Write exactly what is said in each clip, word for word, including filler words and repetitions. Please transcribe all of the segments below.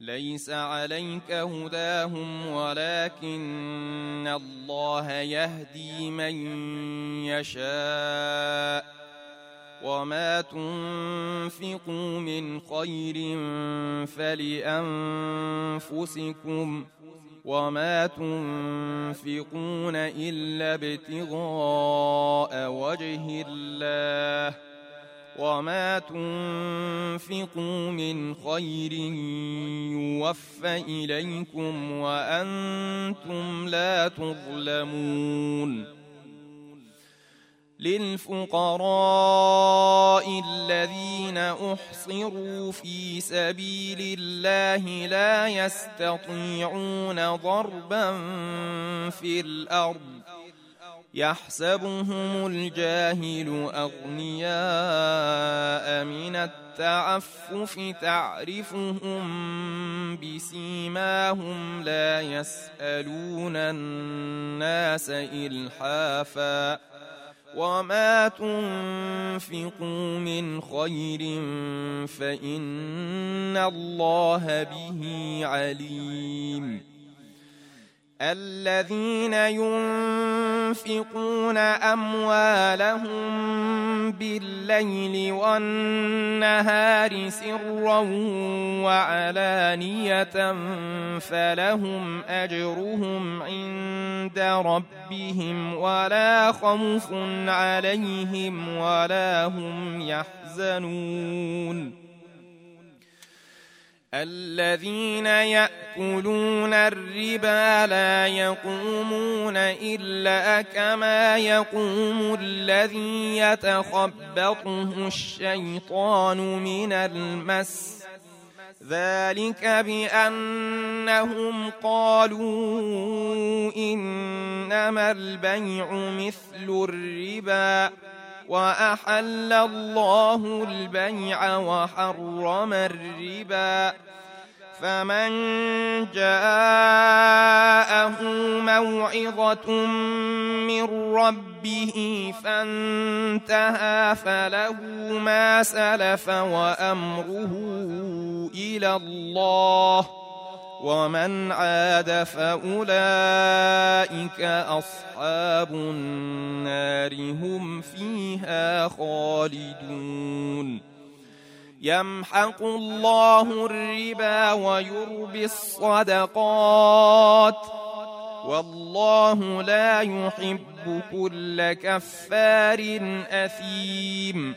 ليس عليك هداهم ولكن الله يهدي من يشاء وما تنفقوا من خير فلأنفسكم وما تنفقون إلا ابتغاء وجه الله وما تنفقوا من خير يوفى إليكم وأنتم لا تظلمون للفقراء الذين أحصروا في سبيل الله لا يستطيعون ضربا في الأرض يحسبهم الجاهل أغنياء من التعفف تعرفهم بسيماهم لا يسألون الناس إلحافا وما تنفقوا من خير فإن الله به عليم الذين ينفقون أموالهم بالليل والنهار سرا وعلانية فلهم أجرهم عند ربهم ولا خوف عليهم ولا هم يحزنون الذين يأكلون الربا لا يقومون إلا كما يقوم الذي يتخبطه الشيطان من المس ذلك بأنهم قالوا إنما البيع مثل الربا وأحل الله البيع وحرم الربا فمن جاءه موعظة من ربه فانتهى فله ما سلف وأمره إلى الله ومن عاد فأولئك أصحاب النار هم فيها خالدون يمحق الله الربا ويربي الصدقات والله لا يحب كل كفار أثيم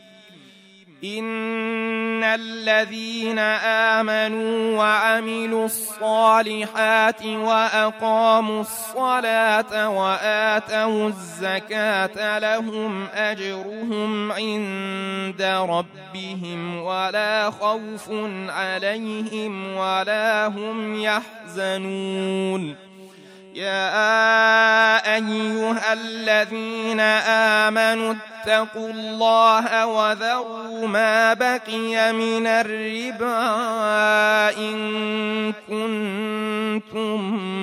إن الذين آمنوا وعملوا الصالحات وأقاموا الصلاة وآتوا الزكاة لهم أجرهم عند ربهم ولا خوف عليهم ولا هم يحزنون يا أيها الذين آمنوا اتقوا الله وذروا ما بقي من الربا إن كنتم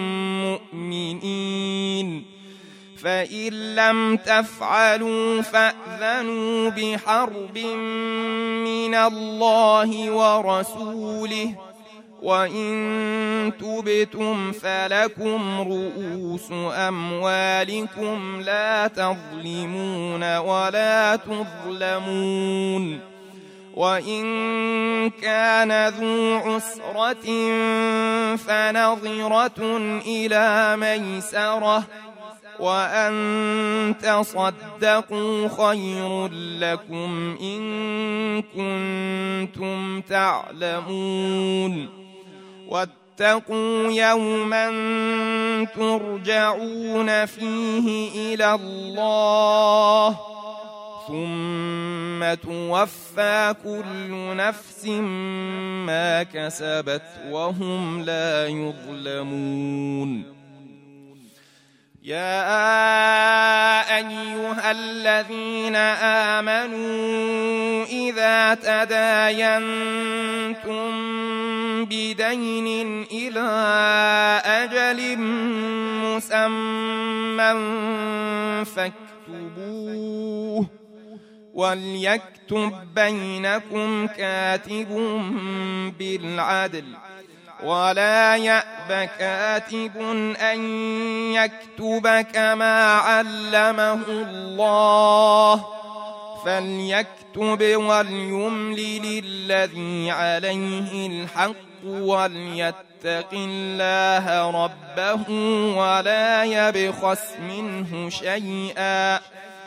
مؤمنين فإن لم تفعلوا فأذنوا بحرب من الله ورسوله وإن تبتم فلكم رؤوس أموالكم لا تظلمون ولا تظلمون وإن كان ذو عسرة فنظرة إلى ميسرة وأن تصدقوا خير لكم إن كنتم تعلمون واتقوا يوما ترجعون فيه إلى الله ثم توفى كل نفس ما كسبت وهم لا يظلمون يا أيها الذين آمنوا إذا تداينتم بدين إلى أجل مسمى فاكتبوه وليكتب بينكم كاتب بالعدل ولا يأب كاتب أن يكتب كما علمه الله فليكتب وليملل الذي عليه الحق وليتق الله ربه ولا يبخس منه شيئا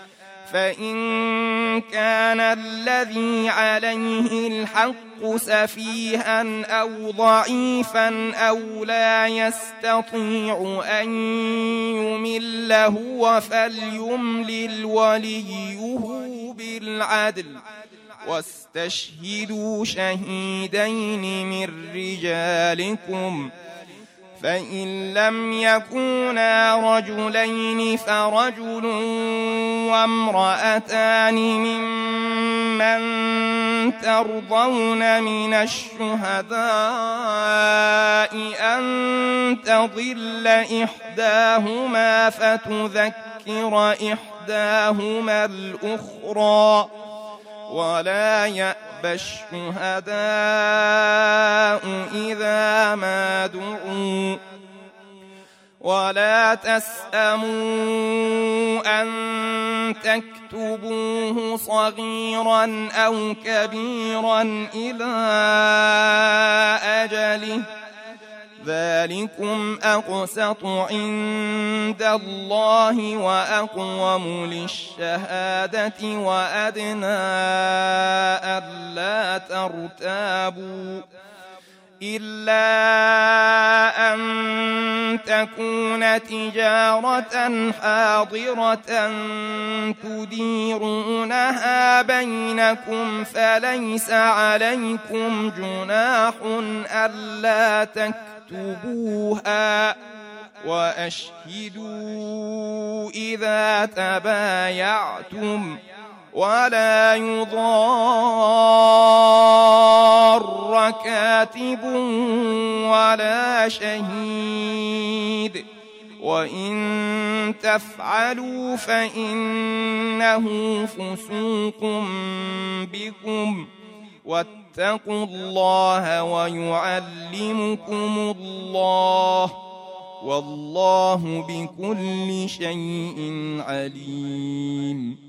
فإن كان الذي عليه الحق سفيها أو ضعيفا أو لا يستطيع أن يمل هو فليملل وليه بالعدل واستشهدوا شهيدين من رجالكم فإن لم يكونا رجلين فرجل وامرأتان ممن ترضون من الشهداء أن تضل إحداهما فتذكر إحداهما الأخرى ولا يأبى الشهداء إذا ما دعوا ولا تسأموا أن تكتبوه صغيرا أو كبيرا إلى أجله ذلكم أقسط عند الله وأقوم للشهادة وأدنى ألا ترتابوا إلا أن تكون تجارة حاضرة تديرونها بينكم فليس عليكم جناح ألا تكتبوها وأشهدوا إذا تبايعتم ولا يضار كاتب ولا شهيد وإن تفعلوا فإنه فسوق بكم واتقوا الله ويعلمكم الله والله بكل شيء عليم.